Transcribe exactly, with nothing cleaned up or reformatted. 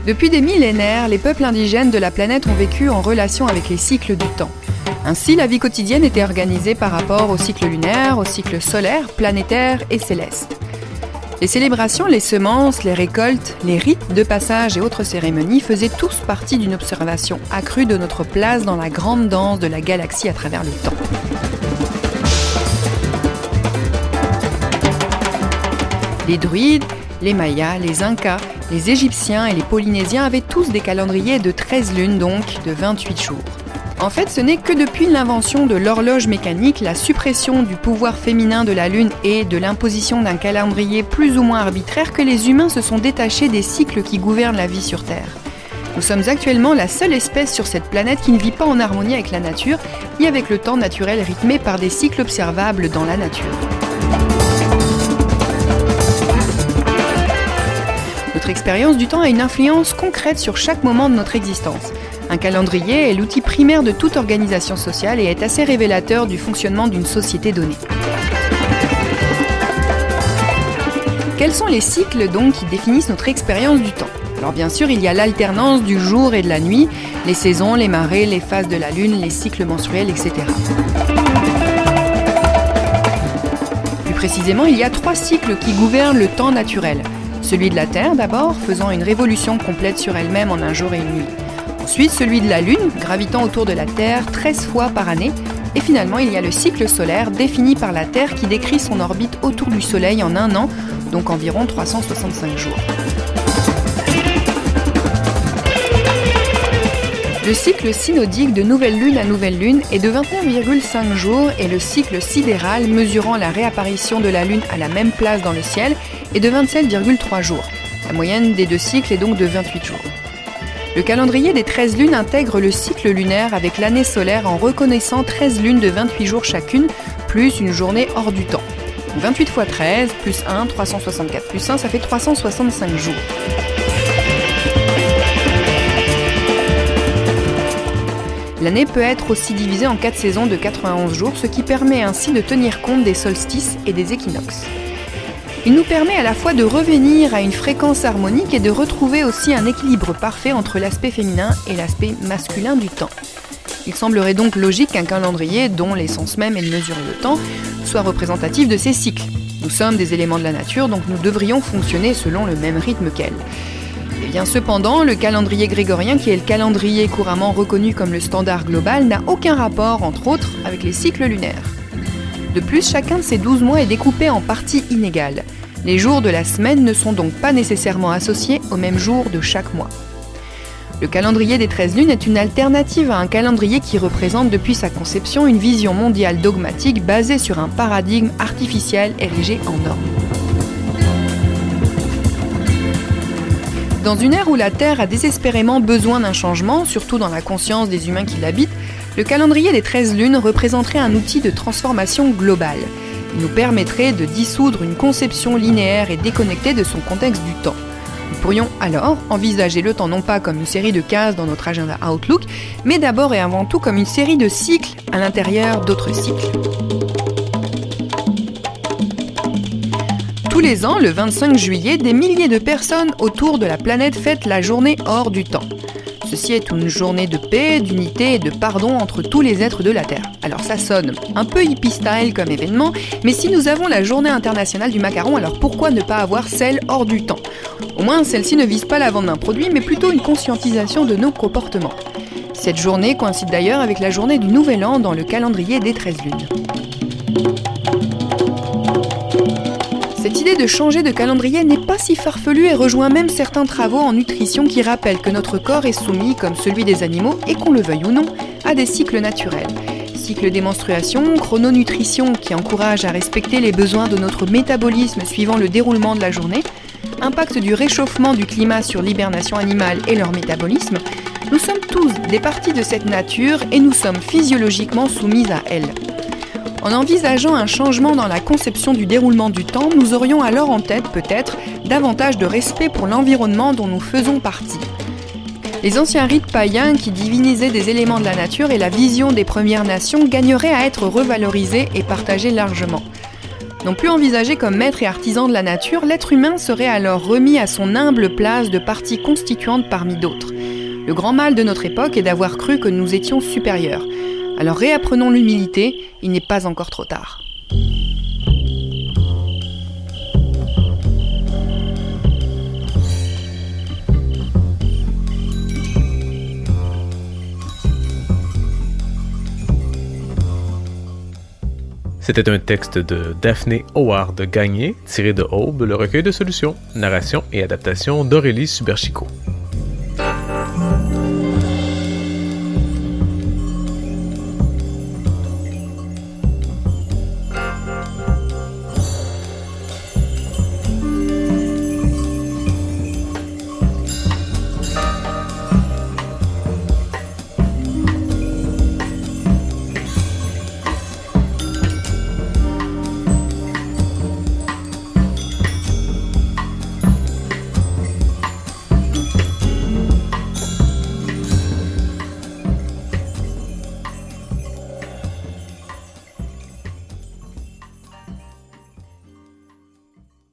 Depuis des millénaires, les peuples indigènes de la planète ont vécu en relation avec les cycles du temps. Ainsi, la vie quotidienne était organisée par rapport au cycle lunaire, au cycle solaire, planétaire et céleste. Les célébrations, les semences, les récoltes, les rites de passage et autres cérémonies faisaient tous partie d'une observation accrue de notre place dans la grande danse de la galaxie à travers le temps. Les druides, les Mayas, les Incas, les Égyptiens et les Polynésiens avaient tous des calendriers de treize lunes, donc de vingt-huit jours. En fait, ce n'est que depuis l'invention de l'horloge mécanique, la suppression du pouvoir féminin de la Lune et de l'imposition d'un calendrier plus ou moins arbitraire que les humains se sont détachés des cycles qui gouvernent la vie sur Terre. Nous sommes actuellement la seule espèce sur cette planète qui ne vit pas en harmonie avec la nature et avec le temps naturel rythmé par des cycles observables dans la nature. Notre expérience du temps a une influence concrète sur chaque moment de notre existence. Un calendrier est l'outil primaire de toute organisation sociale et est assez révélateur du fonctionnement d'une société donnée. Quels sont les cycles donc qui définissent notre expérience du temps ? Alors bien sûr, il y a l'alternance du jour et de la nuit, les saisons, les marées, les phases de la lune, les cycles menstruels, et cetera. Plus précisément, il y a trois cycles qui gouvernent le temps naturel. Celui de la Terre d'abord, faisant une révolution complète sur elle-même en un jour et une nuit. Ensuite, celui de la Lune, gravitant autour de la Terre treize fois par année. Et finalement, il y a le cycle solaire, défini par la Terre, qui décrit son orbite autour du Soleil en un an, donc environ trois cent soixante-cinq jours. Le cycle synodique de nouvelle lune à nouvelle lune est de vingt-neuf virgule cinq jours et le cycle sidéral, mesurant la réapparition de la Lune à la même place dans le ciel, est de vingt-sept virgule trois jours. La moyenne des deux cycles est donc de vingt-huit jours. Le calendrier des treize lunes intègre le cycle lunaire avec l'année solaire en reconnaissant treize lunes de vingt-huit jours chacune, plus une journée hors du temps. vingt-huit fois treize, plus un, trois cent soixante-quatre, plus un, ça fait trois cent soixante-cinq jours. L'année peut être aussi divisée en quatre saisons de quatre-vingt-onze jours, ce qui permet ainsi de tenir compte des solstices et des équinoxes. Il nous permet à la fois de revenir à une fréquence harmonique et de retrouver aussi un équilibre parfait entre l'aspect féminin et l'aspect masculin du temps. Il semblerait donc logique qu'un calendrier, dont l'essence même est de mesurer le temps, soit représentatif de ces cycles. Nous sommes des éléments de la nature, donc nous devrions fonctionner selon le même rythme qu'elle. Et bien cependant, le calendrier grégorien, qui est le calendrier couramment reconnu comme le standard global, n'a aucun rapport, entre autres, avec les cycles lunaires. De plus, chacun de ces douze mois est découpé en parties inégales. Les jours de la semaine ne sont donc pas nécessairement associés au même jour de chaque mois. Le calendrier des treize lunes est une alternative à un calendrier qui représente depuis sa conception une vision mondiale dogmatique basée sur un paradigme artificiel érigé en norme. Dans une ère où la Terre a désespérément besoin d'un changement, surtout dans la conscience des humains qui l'habitent, le calendrier des treize lunes représenterait un outil de transformation globale. Il nous permettrait de dissoudre une conception linéaire et déconnectée de son contexte du temps. Nous pourrions alors envisager le temps non pas comme une série de cases dans notre agenda Outlook, mais d'abord et avant tout comme une série de cycles à l'intérieur d'autres cycles. Tous les ans, le vingt-cinq juillet, des milliers de personnes autour de la planète fêtent la journée hors du temps. Ceci est une journée de paix, d'unité et de pardon entre tous les êtres de la Terre. Alors ça sonne un peu hippie style comme événement, mais si nous avons la journée internationale du macaron, alors pourquoi ne pas avoir celle hors du temps ? Au moins, celle-ci ne vise pas la vente d'un produit, mais plutôt une conscientisation de nos comportements. Cette journée coïncide d'ailleurs avec la journée du Nouvel An dans le calendrier des treize lunes. Cette idée de changer de calendrier n'est pas si farfelue et rejoint même certains travaux en nutrition qui rappellent que notre corps est soumis, comme celui des animaux, et qu'on le veuille ou non, à des cycles naturels. Cycle des menstruations, chrononutrition qui encourage à respecter les besoins de notre métabolisme suivant le déroulement de la journée, impact du réchauffement du climat sur l'hibernation animale et leur métabolisme, nous sommes tous des parties de cette nature et nous sommes physiologiquement soumis à elle. En envisageant un changement dans la conception du déroulement du temps, nous aurions alors en tête, peut-être, davantage de respect pour l'environnement dont nous faisons partie. Les anciens rites païens qui divinisaient des éléments de la nature et la vision des Premières Nations gagneraient à être revalorisés et partagés largement. Non plus envisagé comme maître et artisan de la nature, l'être humain serait alors remis à son humble place de partie constituante parmi d'autres. Le grand mal de notre époque est d'avoir cru que nous étions supérieurs. Alors réapprenons l'humilité, il n'est pas encore trop tard. C'était un texte de Daphné Howard Gagné, tiré de Aube, le recueil de solutions, narration et adaptation d'Aurélie Suberchico.